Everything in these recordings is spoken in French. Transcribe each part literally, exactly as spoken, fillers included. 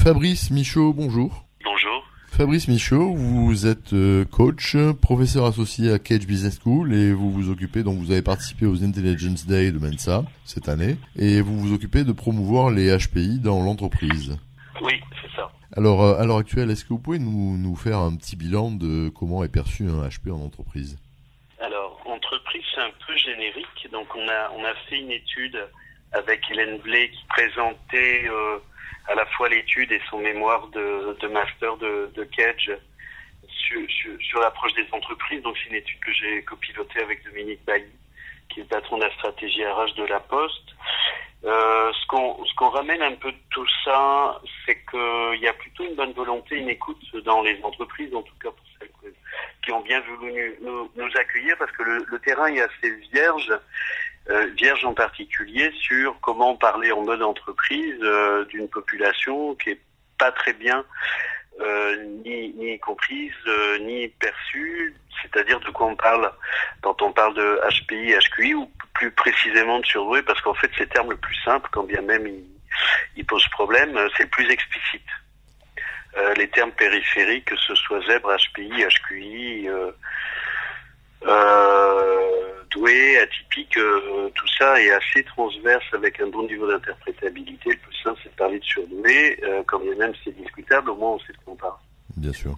Fabrice Michaud, bonjour. Bonjour. Fabrice Michaud, vous êtes coach, professeur associé à Cage Business School et vous vous occupez, donc vous avez participé aux Intelligence Day de Mensa cette année et vous vous occupez de promouvoir les H P I dans l'entreprise. Oui, c'est ça. Alors, à l'heure actuelle, est-ce que vous pouvez nous, nous faire un petit bilan de comment est perçu un H P en entreprise? Alors, entreprise, c'est un peu générique. Donc, on a, on a fait une étude avec Hélène Blé qui présentait euh, à la fois l'étude et son mémoire de, de master de, de Cage sur, sur, sur l'approche des entreprises. Donc, c'est une étude que j'ai copilotée avec Dominique Bailly, qui est le patron de la stratégie R H de La Poste. Euh, ce qu'on ce qu'on ramène un peu de tout ça, c'est qu'il y a plutôt une bonne volonté, une écoute dans les entreprises, en tout cas pour celles que, qui ont bien voulu nous, nous accueillir, parce que le, le terrain est assez vierge, euh, vierge en particulier sur comment parler en mode entreprise euh, d'une population qui est pas très bien euh, ni, ni comprise, euh, ni perçue, c'est-à-dire de quoi on parle quand on parle de H P I, H Q I, ou plus précisément de surdoué, parce qu'en fait ces termes le plus simple, quand bien même ils, ils posent problème, c'est le plus explicite. Euh, les termes périphériques, que ce soit zèbre, H P I, H Q I, euh, euh, doué, atypique, euh, tout ça est assez transverse avec un bon niveau d'interprétabilité. Le plus simple, c'est de parler de surdoué, euh, quand bien même c'est discutable, au moins on sait de quoi on parle. Bien sûr.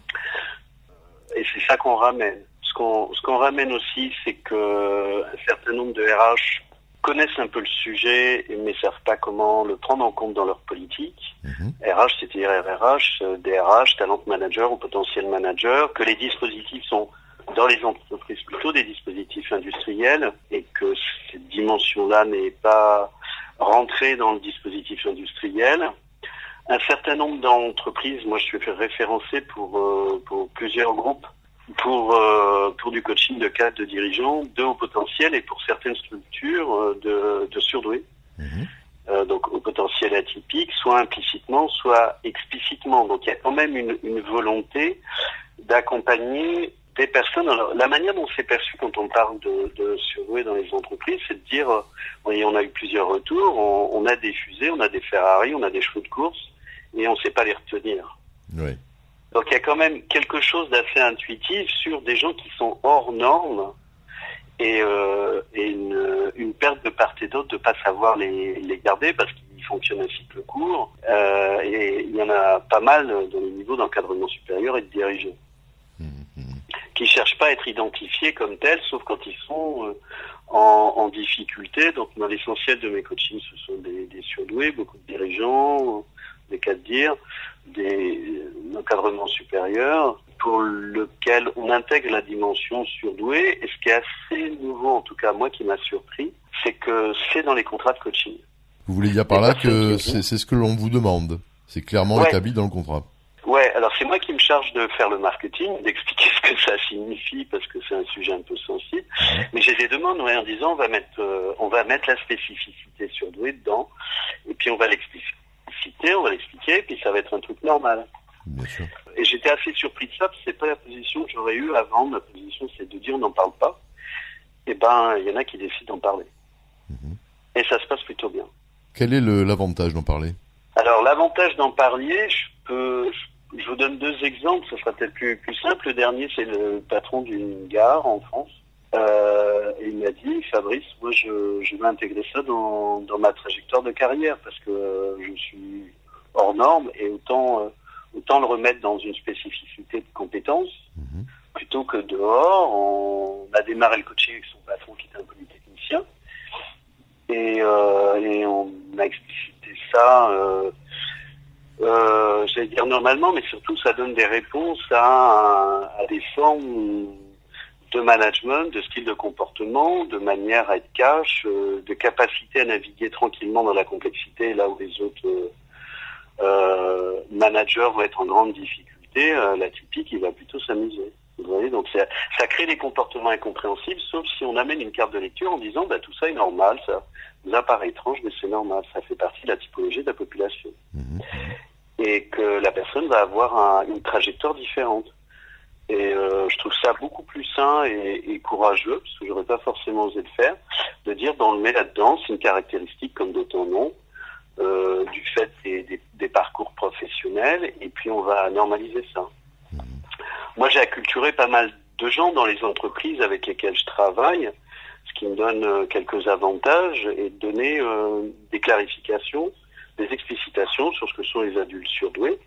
Et c'est ça qu'on ramène. Ce qu'on, ce qu'on ramène aussi, c'est que un certain nombre de R H connaissent un peu le sujet, mais ne savent pas comment le prendre en compte dans leur politique. Mmh. R H, c'est-à-dire R R H, D R H, talent manager ou potentiel manager, que les dispositifs sont dans les entreprises plutôt des dispositifs industriels et que cette dimension-là n'est pas rentrée dans le dispositif industriel. Un certain nombre d'entreprises, moi je suis fait référencer pour, euh, pour plusieurs groupes, pour euh, pour du coaching de cadres, de dirigeants, de haut potentiel et pour certaines structures euh, de, de surdoués. Mmh. Euh, donc au potentiel atypique, soit implicitement, soit explicitement. Donc il y a quand même une, une volonté d'accompagner des personnes. Alors, la manière dont c'est perçu quand on parle de, de surdoués dans les entreprises, c'est de dire, oui, on a eu plusieurs retours, on, on a des fusées, on a des Ferrari, on a des chevaux de course, et on ne sait pas les retenir. Oui. Donc il y a quand même quelque chose d'assez intuitif sur des gens qui sont hors normes et, euh, et une, une perte de part et d'autre de ne pas savoir les, les garder parce qu'ils fonctionnent un cycle court. Euh, et il y en a pas mal dans les niveaux d'encadrement supérieur et de dirigeants qui ne cherchent pas à être identifiés comme tels, sauf quand ils sont euh, en, en difficulté. Donc dans l'essentiel de mes coachings, ce sont des, des surdoués, beaucoup de dirigeants, des cas de dire, des encadrements supérieurs, pour lequel on intègre la dimension surdouée. Et ce qui est assez nouveau, en tout cas moi qui m'a surpris, c'est que c'est dans les contrats de coaching. Vous voulez dire par là que c'est, c'est ce que l'on vous demande. C'est clairement ouais. établi dans le contrat. Ouais, alors c'est moi qui me charge de faire le marketing, d'expliquer ce que ça signifie parce que c'est un sujet un peu sensible. Mmh. Mais j'ai des demandes ouais, en disant on va mettre euh, on va mettre la spécificité surdouée dedans et puis on va l'expliciter, on va l'expliquer, puis ça va être un truc normal. Bien sûr. Et j'étais assez surpris de ça, parce que c'est pas la position que j'aurais eue avant. Ma position c'est de dire on n'en parle pas. Et ben il y en a qui décident d'en parler. Mmh. Et ça se passe plutôt bien. Quel est le, l'avantage d'en parler? Alors l'avantage d'en parler, je peux je Je vous donne deux exemples, ce sera peut-être plus, plus simple. Le dernier, c'est le patron d'une gare en France. Euh, et il m'a dit, Fabrice, moi je, je vais intégrer ça dans, dans ma trajectoire de carrière parce que euh, je suis hors norme et autant, euh, autant le remettre dans une spécificité de compétences mmh. plutôt que dehors. On a démarré le coaching avec son patron qui était un polytechnicien et, euh, et on a explicité ça euh, Euh, j'allais dire normalement, mais surtout ça donne des réponses à, à des formes de management, de style de comportement, de manière à être cash, euh, de capacité à naviguer tranquillement dans la complexité, là où les autres euh, euh, managers vont être en grande difficulté. Euh, l'atypique, il va plutôt s'amuser. Vous voyez, donc ça, ça crée des comportements incompréhensibles, sauf si on amène une carte de lecture en disant bah tout ça est normal, ça vous apparaît étrange, mais c'est normal, ça fait partie de la typologie de la population. Mmh. Et que la personne va avoir un, une trajectoire différente. Et euh, je trouve ça beaucoup plus sain et, et courageux, parce que j'aurais pas forcément osé le faire, de dire ben, on le met là-dedans, c'est une caractéristique comme d'autres en ont, euh, du fait des, des, des parcours professionnels. professionnel, et puis on va normaliser ça. Mmh. Moi, j'ai acculturé pas mal de gens dans les entreprises avec lesquelles je travaille, ce qui me donne quelques avantages, et de donner euh, des clarifications, des explicitations sur ce que sont les adultes surdoués.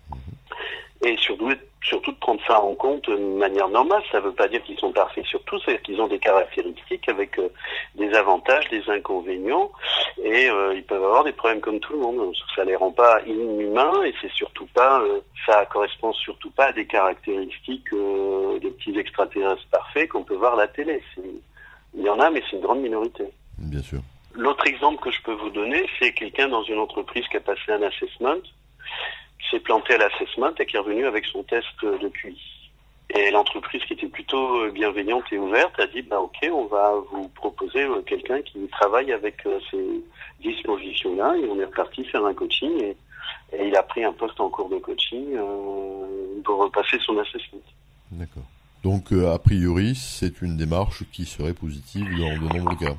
Et surtout, surtout de prendre ça en compte de manière normale. Ça ne veut pas dire qu'ils sont parfaits sur tout, c'est-à-dire qu'ils ont des caractéristiques avec euh, des avantages, des inconvénients, et euh, ils peuvent avoir des problèmes comme tout le monde. Ça les rend pas inhumains, et c'est surtout pas, euh, ça correspond surtout pas à des caractéristiques euh, de petits extraterrestres parfaits qu'on peut voir à la télé. C'est, il y en a, mais c'est une grande minorité. Bien sûr. L'autre exemple que je peux vous donner, c'est quelqu'un dans une entreprise qui a passé un assessment, s'est planté à l'assessment et qui est revenu avec son test de Q I. Et l'entreprise, qui était plutôt bienveillante et ouverte, a dit bah ok, on va vous proposer quelqu'un qui travaille avec ces dispositions-là, et on est reparti faire un coaching, et, et il a pris un poste en cours de coaching euh, pour repasser son assessment. D'accord. Donc euh, a priori, c'est une démarche qui serait positive dans de nombreux cas.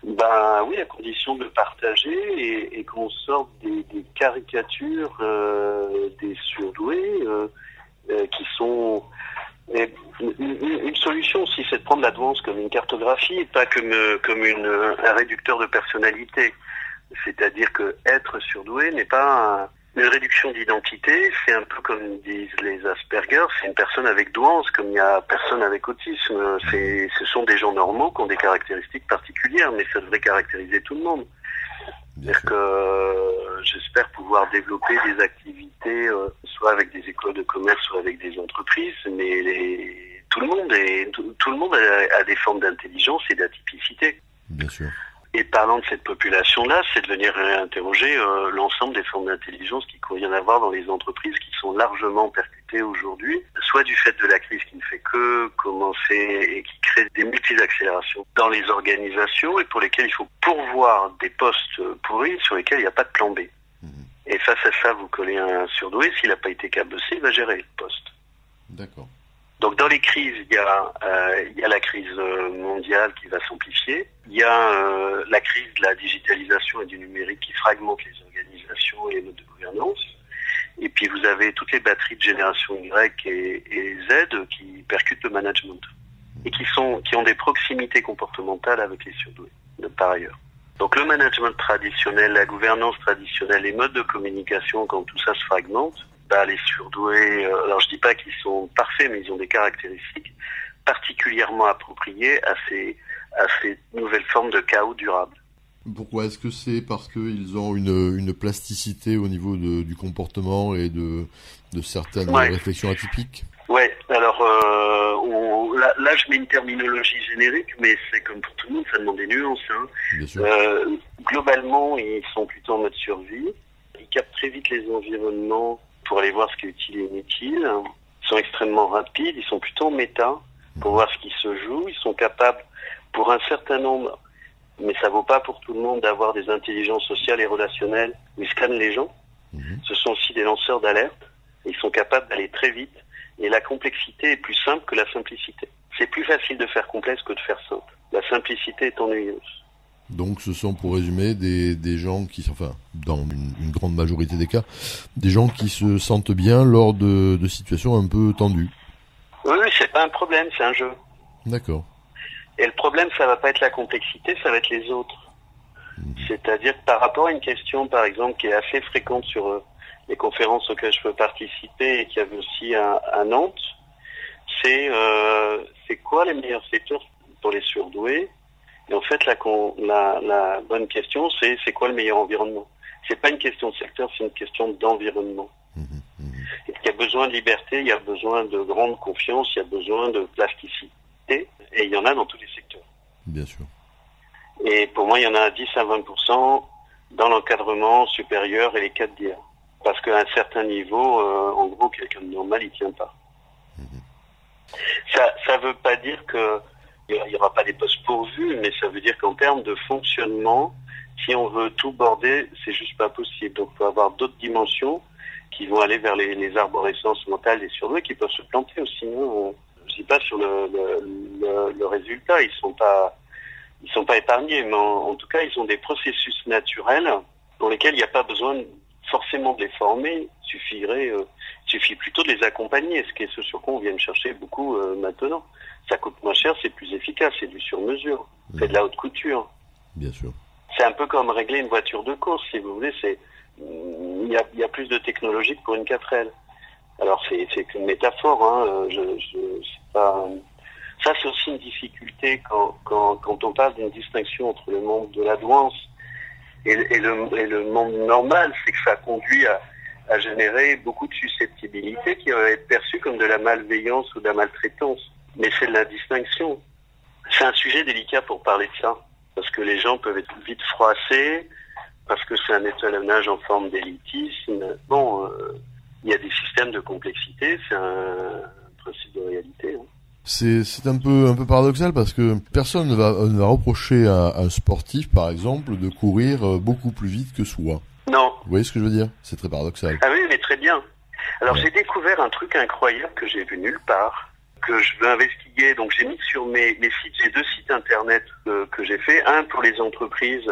Ben oui, à condition de partager et, et qu'on sorte des, des caricatures euh, des surdoués euh, euh, qui sont... Et une, une solution aussi, c'est de prendre l'advance comme une cartographie et pas comme, comme une, un réducteur de personnalité. C'est-à-dire que être surdoué n'est pas un, une réduction d'identité, c'est un peu comme disent les Asperger, c'est une personne avec douance, comme il n'y a personne avec autisme. C'est, ce sont des gens normaux qui ont des caractéristiques particulières, mais ça devrait caractériser tout le monde. C'est-à-dire que euh, j'espère pouvoir développer des activités, euh, soit avec des écoles de commerce, soit avec des entreprises, mais les, tout le monde est, tout, tout le monde a, a des formes d'intelligence et d'atypicité. Bien sûr. Et parlant de cette population-là, c'est de venir interroger euh, l'ensemble des formes d'intelligence qu'il convient d'avoir dans les entreprises, qui sont largement percutées aujourd'hui, soit du fait de la crise qui ne fait que commencer et qui crée des multi-accélérations dans les organisations, et pour lesquelles il faut pourvoir des postes pourris sur lesquels il n'y a pas de plan B. Mmh. Et face à ça, vous collez un surdoué, s'il n'a pas été cabossé, il va gérer le poste. D'accord. Donc dans les crises, il y a, euh, il y a la crise mondiale qui va s'amplifier. Il y a euh, la crise de la digitalisation et du numérique qui fragmente les organisations et les modes de gouvernance. Et puis vous avez toutes les batteries de génération Y et, et Z qui percutent le management et qui sont qui ont des proximités comportementales avec les surdoués, de par ailleurs. Donc le management traditionnel, la gouvernance traditionnelle, les modes de communication, quand tout ça se fragmente, bah, les surdoués, euh, alors je dis pas qu'ils sont parfaits, mais ils ont des caractéristiques particulièrement appropriées à ces, à ces nouvelles formes de chaos durable. Pourquoi? Est-ce que c'est parce qu'ils ont une, une plasticité au niveau de, du comportement et de, de certaines ouais. réflexions atypiques? Ouais, alors euh, on, là, là je mets une terminologie générique, mais c'est comme pour tout le monde, ça demande des nuances. Hein. Bien sûr. Euh, globalement, ils sont plutôt en mode survie. Ils captent très vite les environnements pour aller voir ce qui est utile et inutile. Ils sont extrêmement rapides, ils sont plutôt en méta pour voir ce qui se joue. Ils sont capables, pour un certain nombre, mais ça vaut pas pour tout le monde, d'avoir des intelligences sociales et relationnelles où ils scannent les gens. Mmh. Ce sont aussi des lanceurs d'alerte. Ils sont capables d'aller très vite. Et la complexité est plus simple que la simplicité. C'est plus facile de faire complexe que de faire simple. La simplicité est ennuyeuse. Donc ce sont, pour résumer, des, des gens qui, enfin, dans une, une grande majorité des cas, des gens qui se sentent bien lors de, de situations un peu tendues. Oui, oui, c'est pas un problème, c'est un jeu. D'accord. Et le problème, ça va pas être la complexité, ça va être les autres. Mmh. C'est-à-dire que par rapport à une question, par exemple, qui est assez fréquente sur euh, les conférences auxquelles je peux participer et qui avait aussi à, à Nantes, c'est euh, c'est quoi les meilleurs secteurs pour les surdoués? Et en fait, la, la, la bonne question, c'est c'est quoi le meilleur environnement? C'est pas une question de secteur, c'est une question d'environnement. Mmh, mmh. Et il y a besoin de liberté, il y a besoin de grande confiance, il y a besoin de plasticité, et il y en a dans tous les secteurs. Bien sûr. Et pour moi, il y en a dix à vingt pour cent dans l'encadrement supérieur et les cadres d'I A. Parce qu'à un certain niveau, euh, en gros, quelqu'un de normal, il tient pas. Mmh. Ça, ça veut pas dire que il n'y aura pas des postes pourvus, mais ça veut dire qu'en termes de fonctionnement, si on veut tout border, c'est juste pas possible. Donc, il faut avoir d'autres dimensions qui vont aller vers les, les arborescences mentales des surdoués qui peuvent se planter aussi. Hein. Je dis pas sur le, le, le, le résultat, ils sont pas, ils sont pas épargnés, mais en, en tout cas, ils ont des processus naturels pour lesquels il n'y a pas besoin forcément de les former, il suffirait, euh, suffit plutôt de les accompagner, ce qui est ce sur quoi on vient de chercher beaucoup euh, maintenant. Ça coûte moins cher, c'est plus efficace, c'est du sur-mesure, mmh. c'est de la haute couture. Bien sûr. C'est un peu comme régler une voiture de course, si vous voulez, c'est il y a, il y a plus de technologie que pour une quatre L. Alors c'est c'est une métaphore, hein, je, je c'est pas... Ça, c'est aussi une difficulté quand, quand, quand on parle d'une distinction entre le monde de la douance et, et, le, et le monde normal, c'est que ça conduit à, à générer beaucoup de susceptibilités qui vont être perçues comme de la malveillance ou de la maltraitance. Mais c'est de la distinction. C'est un sujet délicat pour parler de ça, parce que les gens peuvent être vite froissés, parce que c'est un étalonnage en forme d'élitisme. Bon, euh, il y a des systèmes de complexité, c'est un, un principe de réalité, hein. C'est, c'est un peu, un peu paradoxal parce que personne ne va, ne va reprocher à un sportif, par exemple, de courir beaucoup plus vite que soi. Non. Vous voyez ce que je veux dire? C'est très paradoxal. Ah oui, mais très bien. Alors, ouais. J'ai découvert un truc incroyable que j'ai vu nulle part, que je veux investiguer. Donc, j'ai mis sur mes, mes sites, j'ai deux sites internet euh, que j'ai fait. Un pour les entreprises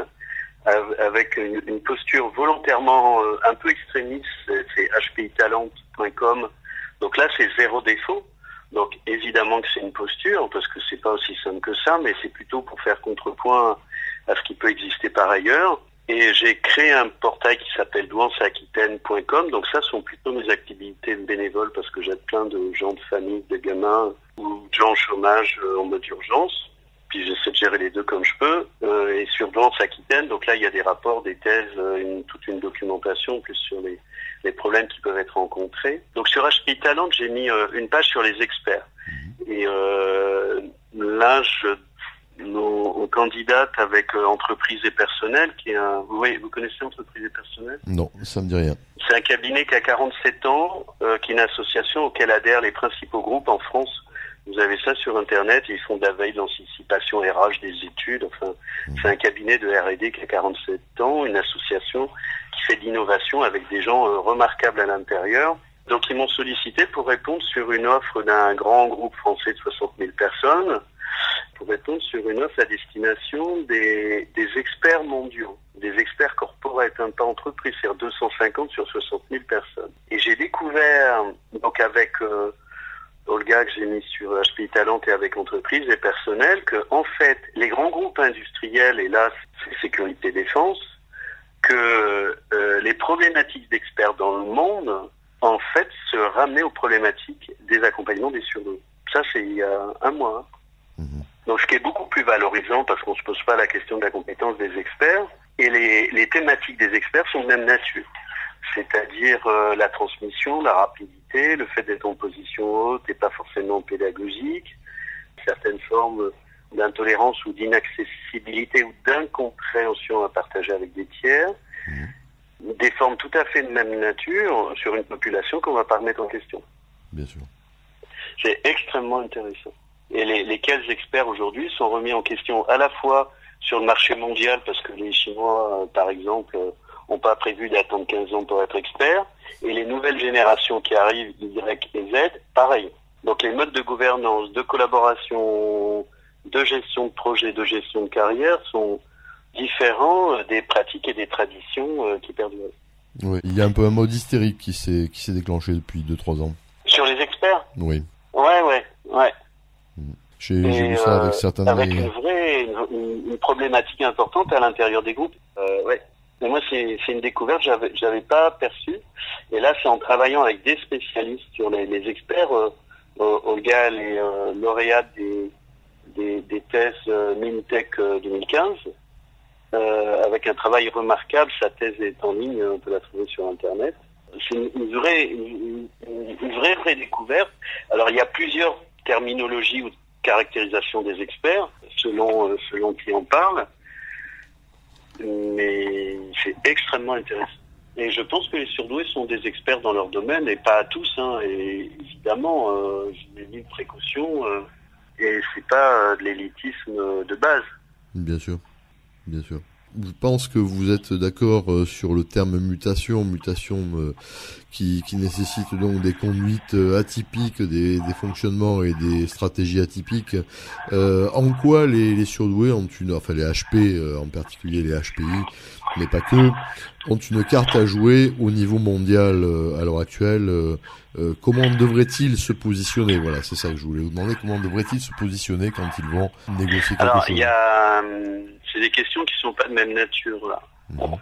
avec une, une posture volontairement euh, un peu extrémiste, c'est, c'est h p i talent point com. Donc là, c'est zéro défaut. Donc évidemment que c'est une posture, parce que c'est pas aussi simple que ça, mais c'est plutôt pour faire contrepoint à ce qui peut exister par ailleurs. Et j'ai créé un portail qui s'appelle douance aquitaine point com, donc ça sont plutôt mes activités bénévoles, parce que j'aide plein de gens de famille, de gamins, ou de gens au chômage en mode urgence. Puis j'essaie de gérer les deux comme je peux. Euh, et sur Douance Aquitaine, donc là il y a des rapports, des thèses, une, toute une documentation, plus sur les les problèmes qui peuvent être rencontrés. Donc sur H P I Talent, j'ai mis euh, une page sur les experts. Et euh, là, je on, on candidate avec euh, Entreprise et Personnel, qui est un... Vous, voyez, vous connaissez Entreprise et Personnel? Non, ça me dit rien. C'est un cabinet qui a quarante-sept ans, euh, qui est une association auquel adhèrent les principaux groupes en France. Vous avez ça sur Internet, ils font de la veille d'anticipation R H, des études, enfin, mmh. c'est un cabinet de R et D qui a quarante-sept ans, une association qui fait de l'innovation avec des gens euh, remarquables à l'intérieur. Donc ils m'ont sollicité pour répondre sur une offre d'un grand groupe français de soixante mille personnes, pour répondre sur une offre à destination des, des experts mondiaux, des experts corporate, hein, pas entreprises, c'est-à-dire deux cent cinquante sur soixante mille personnes. Et j'ai découvert, donc avec... Euh, Olga que j'ai mis sur H P I Talent et avec entreprises et personnel, que en fait les grands groupes industriels, et là c'est sécurité défense, que euh, les problématiques d'experts dans le monde en fait se ramenaient aux problématiques des accompagnements des surdoués. Ça c'est il y a un mois. Hein. Mmh. Donc ce qui est beaucoup plus valorisant parce qu'on se pose pas la question de la compétence des experts et les, les thématiques des experts sont de même nature. C'est-à-dire euh, la transmission, la rapidité, le fait d'être en position haute et pas forcément pédagogique, certaines formes d'intolérance ou d'inaccessibilité ou d'incompréhension à partager avec des tiers, mmh. des formes tout à fait de même nature sur une population qu'on va pas remettre en question. Bien sûr. C'est extrêmement intéressant. Et les, lesquels experts aujourd'hui sont remis en question à la fois sur le marché mondial, parce que les Chinois, euh, par exemple, euh, n'ont pas prévu d'attendre quinze ans pour être experts, et les nouvelles générations qui arrivent, Y et Z, pareil. Donc les modes de gouvernance, de collaboration, de gestion de projet, de gestion de carrière sont différents des pratiques et des traditions euh, qui perdurent. Oui, il y a un peu un mode hystérique qui s'est qui s'est déclenché depuis deux trois ans. Sur les experts? Oui. Ouais, ouais, ouais. J'ai, j'ai vu ça euh, avec certains... Avec des... une vraie, une, une problématique importante à l'intérieur des groupes. Euh, ouais. Mais moi, c'est, c'est une découverte que j'avais, j'avais pas perçue. Et là, c'est en travaillant avec des spécialistes sur les, les experts. Euh, euh, Olga, elle est euh, lauréate des, des, des thèses euh, Mintech euh, deux mille quinze. Euh, avec un travail remarquable. Sa thèse est en ligne, on peut la trouver sur Internet. C'est une, une vraie, une, une vraie, vraie découverte. Alors, il y a plusieurs terminologies ou caractérisations des experts, selon, euh, selon qui on parle. Mais c'est extrêmement intéressant. Et je pense que les surdoués sont des experts dans leur domaine, et pas à tous, hein. Et évidemment, euh, j'ai mis de précaution, euh, et c'est pas euh, de l'élitisme de base. Bien sûr, bien sûr. Je pense que vous êtes d'accord euh, sur le terme mutation, mutation euh, qui, qui nécessite donc des conduites euh, atypiques, des, des fonctionnements et des stratégies atypiques. Euh, en quoi les, les surdoués ont une, enfin les H P euh, en particulier les H P I, mais pas que, ont une carte à jouer au niveau mondial euh, à l'heure actuelle. Euh, euh, comment devraient-ils se positionner? Voilà, c'est ça que je voulais vous demander. Comment devraient-ils se positionner quand ils vont négocier quelque Alors, chose? il y a, euh, c'est des questions qui sont pas de même nature là. Mmh.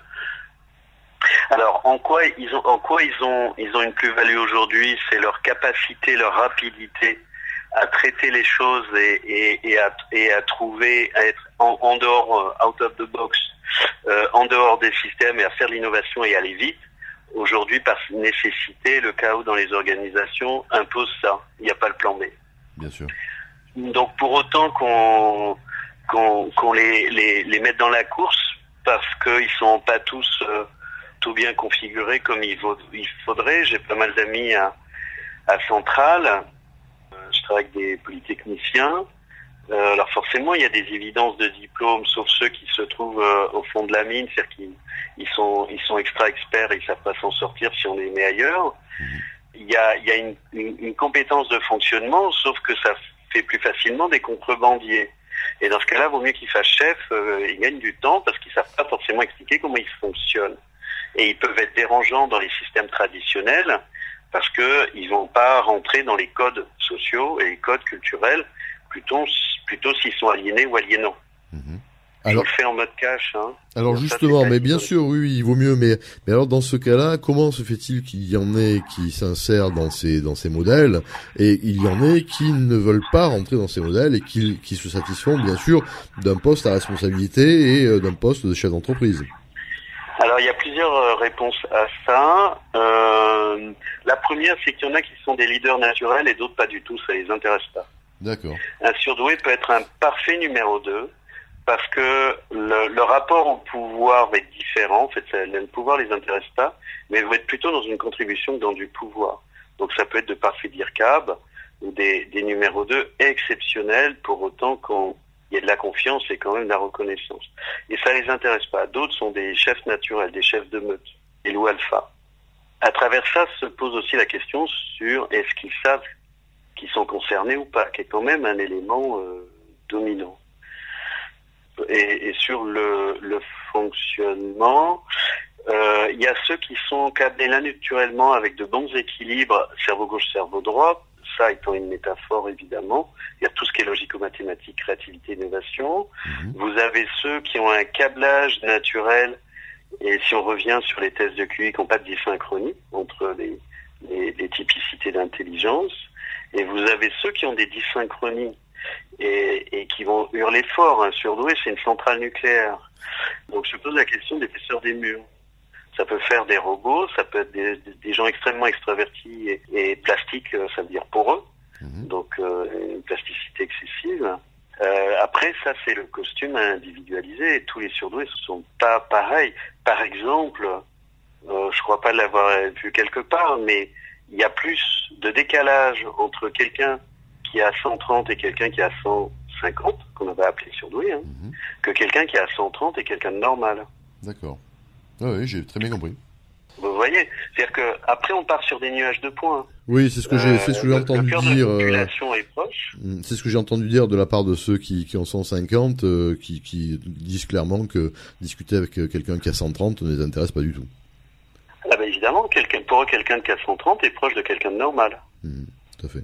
Alors, en quoi ils ont, en quoi ils ont, ils ont une plus-value aujourd'hui, c'est leur capacité, leur rapidité à traiter les choses et, et, et, à, et à trouver, à être en, en dehors, uh, out of the box, euh, en dehors des systèmes et à faire de l'innovation et aller vite. Aujourd'hui, par nécessité, le chaos dans les organisations impose ça. Il n'y a pas le plan B. Bien sûr. Donc, pour autant qu'on qu'on, qu'on les, les, les mette dans la course, parce qu'ils sont pas tous euh, tout bien configurés comme il, vaut, il faudrait. J'ai pas mal d'amis à, à Centrale. Euh, je travaille avec des polytechniciens. Euh, alors forcément, il y a des évidences de diplôme, sauf ceux qui se trouvent euh, au fond de la mine, c'est-à-dire qu'ils ils sont, ils sont extra experts et ils savent pas s'en sortir si on les met ailleurs. Mmh. Il y a, il y a une, une, une compétence de fonctionnement, sauf que ça fait plus facilement des contrebandiers. Et dans ce cas-là, vaut mieux qu'ils fassent chef, euh, ils gagnent du temps parce qu'ils savent pas forcément expliquer comment ils fonctionnent. Et ils peuvent être dérangeants dans les systèmes traditionnels parce que ils vont pas rentrer dans les codes sociaux et les codes culturels, plutôt, plutôt s'ils sont aliénés ou aliénants. Mmh. Alors, je le fais en mode cash, hein. Alors donc justement, ça, mais bien sûr, oui, oui, il vaut mieux. Mais, mais alors dans ce cas-là, comment se fait-il qu'il y en ait qui s'insèrent dans ces dans ces modèles et il y en ait qui ne veulent pas rentrer dans ces modèles et qui qui se satisfont bien sûr d'un poste à responsabilité et d'un poste de chef d'entreprise? Alors il y a plusieurs réponses à ça. Euh, la première, c'est qu'il y en a qui sont des leaders naturels et d'autres pas du tout, ça les intéresse pas. D'accord. Un surdoué peut être un parfait numéro deux. Parce que le, le rapport au pouvoir va être différent. En fait, ça, le pouvoir les intéresse pas, mais ils vont être plutôt dans une contribution que dans du pouvoir. Donc, ça peut être de parfaits D I R C A B ou des, des numéros deux exceptionnels, pour autant qu'il y ait de la confiance et quand même de la reconnaissance. Et ça les intéresse pas. D'autres sont des chefs naturels, des chefs de meute, des loups alpha. À travers ça, se pose aussi la question sur est-ce qu'ils savent qu'ils sont concernés ou pas, qui est quand même un élément euh, dominant. Et, et sur le, le fonctionnement, euh, il y a ceux qui sont câblés là naturellement avec de bons équilibres, cerveau gauche, cerveau droit, ça étant une métaphore évidemment. Il y a tout ce qui est logico-mathématique, créativité, innovation. Mmh. Vous avez ceux qui ont un câblage naturel, et si on revient sur les tests de Q I, qui n'ont pas de dysynchronie entre les, les, les typicités d'intelligence, et vous avez ceux qui ont des dysynchronies. Et, et qui vont hurler fort. Un surdoué, c'est une centrale nucléaire. Donc je pose la question d'épaisseur des murs. Ça peut faire des robots, ça peut être des, des gens extrêmement extravertis et, et plastiques, ça veut dire poreux. Mmh. Donc euh, une plasticité excessive. Euh, après, ça c'est le costume individualisé. Et tous les surdoués ne sont pas pareils. Par exemple, euh, je crois pas l'avoir vu quelque part, mais il y a plus de décalage entre quelqu'un qui a cent trente et quelqu'un qui a cent cinquante, qu'on va appeler surdoué, hein, mmh. que quelqu'un qui a cent trente et quelqu'un de normal. D'accord. Ah oui, j'ai très bien compris. Vous voyez, c'est-à-dire que après on part sur des nuages de points. Oui, c'est ce que j'ai, euh, c'est ce que j'ai le, entendu le dire. De la population euh, est proche. C'est ce que j'ai entendu dire de la part de ceux qui, qui en sont cinquante, euh, qui, qui disent clairement que discuter avec quelqu'un qui a cent trente ne les intéresse pas du tout. Ah ben évidemment, quelqu'un, pour eux, quelqu'un qui a cent trente est proche de quelqu'un de normal. Mmh, tout à fait.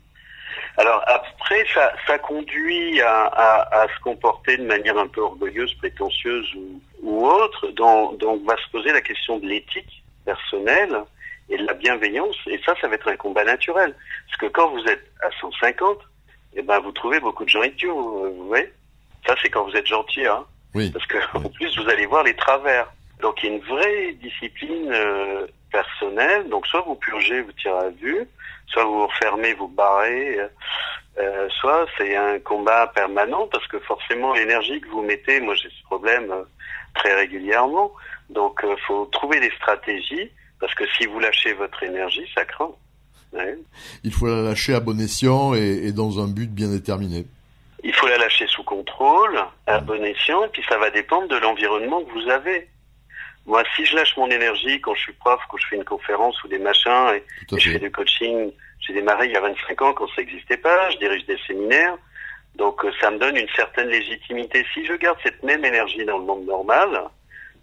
Alors après, ça, ça conduit à, à, à se comporter de manière un peu orgueilleuse, prétentieuse ou, ou autre. Donc, donc va se poser la question de l'éthique personnelle et de la bienveillance. Et ça, ça va être un combat naturel. Parce que quand vous êtes à cent cinquante, eh ben vous trouvez beaucoup de gens idiots. Vous voyez, ça c'est quand vous êtes gentil, hein. Oui. Parce que en plus vous allez voir les travers. Donc il y a une vraie discipline euh, personnelle. Donc soit vous purgez, vous tirez à vue. Soit vous vous refermez, vous barrez, euh, soit c'est un combat permanent parce que forcément l'énergie que vous mettez, moi j'ai ce problème euh, très régulièrement, donc il euh, faut trouver des stratégies parce que si vous lâchez votre énergie, ça craint. Ouais. Il faut la lâcher à bon escient et, et dans un but bien déterminé. Il faut la lâcher sous contrôle, à bon escient, et puis ça va dépendre de l'environnement que vous avez. Moi, si je lâche mon énergie quand je suis prof, quand je fais une conférence ou des machins, et, et je fais du coaching, j'ai démarré il y a vingt-cinq ans quand ça n'existait pas, je dirige des séminaires, donc ça me donne une certaine légitimité. Si je garde cette même énergie dans le monde normal,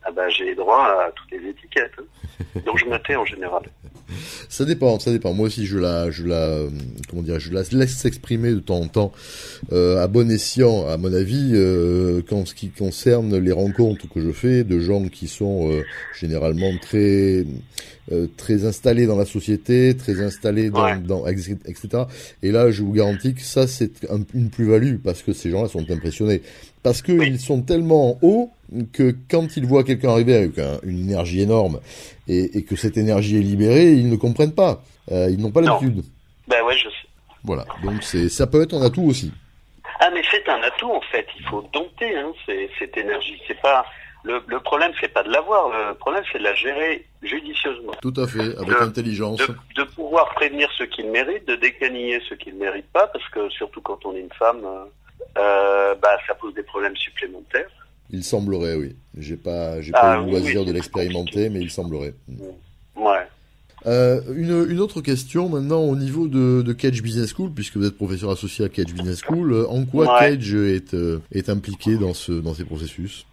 ah bah, j'ai droit à toutes les étiquettes. Hein. Donc je me tais en général. Ça dépend, ça dépend. Moi aussi, je la, je la, comment dire, je la laisse s'exprimer de temps en temps, euh, à bon escient, à mon avis, euh, quand ce qui concerne les rencontres que je fais de gens qui sont euh, généralement très, euh, très installés dans la société, très installés dans, Ouais. dans, et cetera. Et là, je vous garantis que ça, c'est un, une plus-value parce que ces gens-là sont impressionnés, parce que Oui. ils sont tellement hauts que quand ils voient quelqu'un arriver avec un, une énergie énorme et, et que cette énergie est libérée, ils ne comprennent pas. Euh, ils n'ont pas l'habitude. Ben ouais, je sais. Voilà. Donc c'est, ça peut être un atout aussi. Ah mais c'est un atout en fait. Il faut dompter hein, c'est, cette énergie. C'est pas le, le problème, c'est pas de l'avoir. Le problème, c'est de la gérer judicieusement. Tout à fait, avec de, intelligence. De, de pouvoir prévenir ceux qui le méritent, de décaniller ceux qui ne le méritent pas, parce que surtout quand on est une femme, euh, bah ça pose des problèmes supplémentaires. Il semblerait, oui. J'ai pas, j'ai pas Ah, eu le oui, loisir oui, de l'expérimenter, mais il semblerait. Ouais. Euh, une, une autre question maintenant au niveau de, de Kedge Business School, puisque vous êtes professeur associé à Kedge Business School. Euh, en quoi Ouais. Kedge est, euh, est impliqué dans ce, dans ces processus?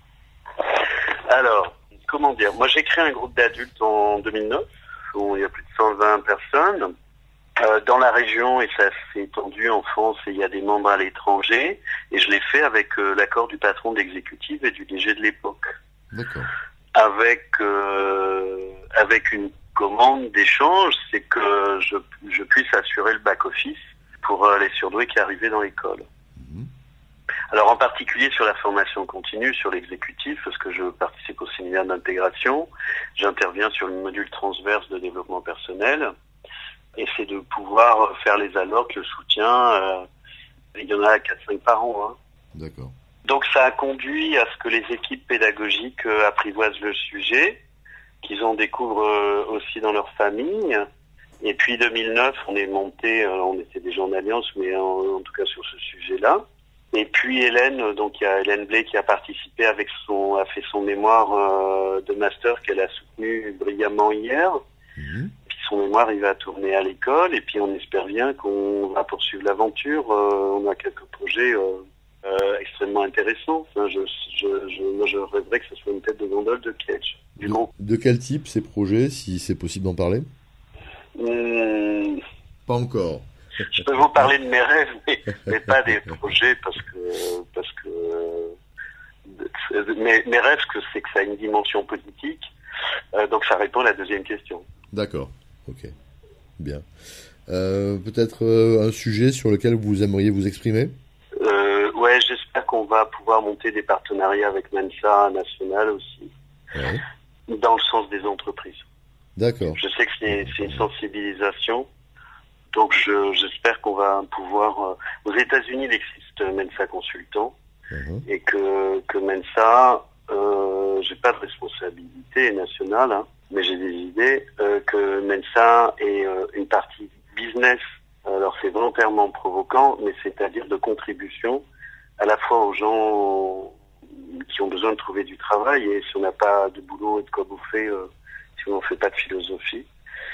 Alors, comment dire? Moi, j'ai créé un groupe d'adultes en deux mille neuf, où il y a plus de cent vingt personnes. Euh, dans la région, et ça s'est étendu en France, et il y a des membres à l'étranger, et je l'ai fait avec euh, l'accord du patron de l'exécutif et du D G de l'époque. D'accord. Avec euh, avec une commande d'échange, c'est que je, je puisse assurer le back-office pour euh, les surdoués qui arrivaient dans l'école. Mmh. Alors en particulier sur la formation continue, sur l'exécutif, parce que je participe au séminaire d'intégration, j'interviens sur le module transverse de développement personnel, et c'est de pouvoir faire les allocs, le soutien, euh, il y en a quatre cinq par an. Hein. D'accord. Donc ça a conduit à ce que les équipes pédagogiques euh, apprivoisent le sujet, qu'ils en découvrent euh, aussi dans leur famille. Et puis deux mille neuf, on est monté, euh, on était déjà en alliance, mais en, en tout cas sur ce sujet-là. Et puis Hélène, donc il y a Hélène Blé qui a participé avec son, a fait son mémoire euh, de master qu'elle a soutenu brillamment hier. Mmh. Son mémoire, il va tourner à l'école, et puis on espère bien qu'on va poursuivre l'aventure. Euh, on a quelques projets euh, euh, extrêmement intéressants. Enfin, je, je, je, moi, je rêverais que ce soit une tête de gondole de Kedge, du De, groupe. de quel type ces projets, si c'est possible d'en parler? Hum, Pas encore. je peux vous parler de mes rêves, mais, mais pas des projets, parce que parce que euh, mes, mes rêves, que c'est que ça a une dimension politique. Euh, donc ça répond à la deuxième question. D'accord. Ok. Bien. Euh, peut-être euh, un sujet sur lequel vous aimeriez vous exprimer? Euh, ouais, j'espère qu'on va pouvoir monter des partenariats avec Mensa National aussi, Ouais. dans le sens des entreprises. D'accord. Je sais que c'est, c'est une sensibilisation, donc je, j'espère qu'on va pouvoir... Euh, aux États-Unis, il existe Mensa Consultant, Uh-huh. et que, que Mensa, euh, j'ai pas de responsabilité nationale, hein, mais j'ai des idées, euh, que Mensa est euh, une partie business. Alors c'est volontairement provoquant, mais c'est-à-dire de contribution à la fois aux gens qui ont besoin de trouver du travail, et si on n'a pas de boulot et de quoi bouffer, euh, si on ne fait pas de philosophie,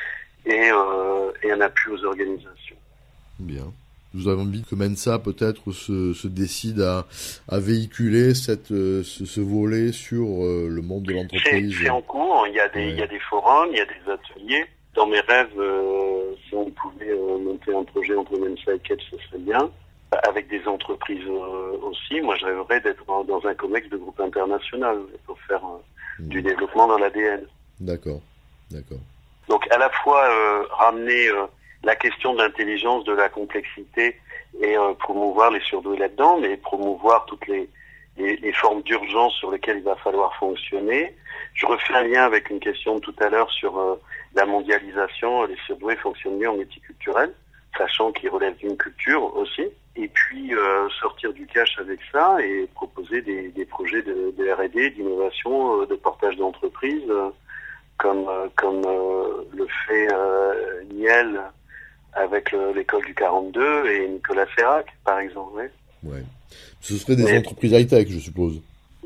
et, euh, et un appui aux organisations. Bien. Nous avons envie que Mensa peut-être se, se décide à, à véhiculer cette, euh, ce, ce volet sur euh, le monde de l'entreprise. C'est, c'est en cours, il y a des, Ouais. il y a des forums, il y a des ateliers. Dans mes rêves, euh, si on pouvait euh, monter un projet entre Mensa et Kedge, ce serait bien. Avec des entreprises euh, aussi. Moi, je rêverais d'être dans, dans un comex de groupe international pour faire euh, Mmh. du développement dans l'A D N. D'accord. D'accord. Donc, à la fois euh, ramener euh, la question de l'intelligence, de la complexité, et euh, promouvoir les surdoués là-dedans, mais promouvoir toutes les, les, les formes d'urgence sur lesquelles il va falloir fonctionner. Je refais un lien avec une question de tout à l'heure sur euh, la mondialisation. Les surdoués fonctionnent mieux en multiculturel, sachant qu'ils relèvent d'une culture aussi. Et puis euh, sortir du cash avec ça et proposer des, des projets de, de R et D, d'innovation, euh, de portage d'entreprise, euh, comme euh, comme euh, le fait euh, Niel avec le, l'école du quarante-deux et Nicolas Ferrac, par exemple. Ouais. Ouais. Ce seraient des Mais- entreprises high-tech, je suppose.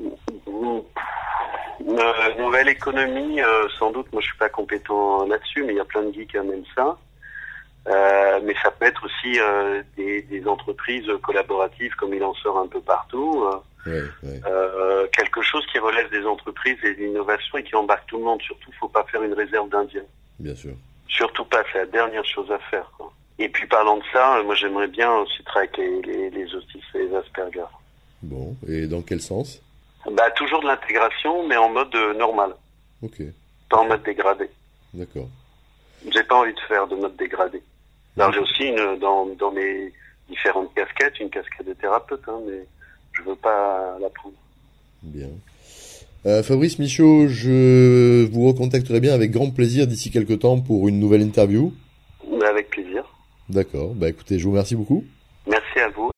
Euh, nouvelle économie, euh, sans doute, moi je suis pas compétent là-dessus, mais il y a plein de geeks qui aiment ça. Euh, mais ça peut être aussi euh, des, des entreprises collaboratives, comme il en sort un peu partout, euh, Ouais, ouais. Euh, quelque chose qui relève des entreprises et de l'innovation et qui embarque tout le monde. Surtout, faut pas faire une réserve d'Indiens. Bien sûr. Surtout pas, c'est la dernière chose à faire, quoi. Et puis parlant de ça, moi j'aimerais bien aussi travailler avec les, les, les autistes et les Asperger. Bon, et dans quel sens? Bah toujours de l'intégration, mais en mode euh, normal. Ok. Pas en mode dégradé. D'accord. J'ai pas envie de faire de mode dégradé. Alors j'ai aussi une, dans, dans mes différentes casquettes, une casquette de thérapeute, hein, mais je veux pas la prendre. Bien. Euh, Fabrice Michaud, je vous recontacterai bien avec grand plaisir d'ici quelques temps pour une nouvelle interview. Mais avec plaisir. D'accord. Bah écoutez, je vous remercie beaucoup. Merci à vous.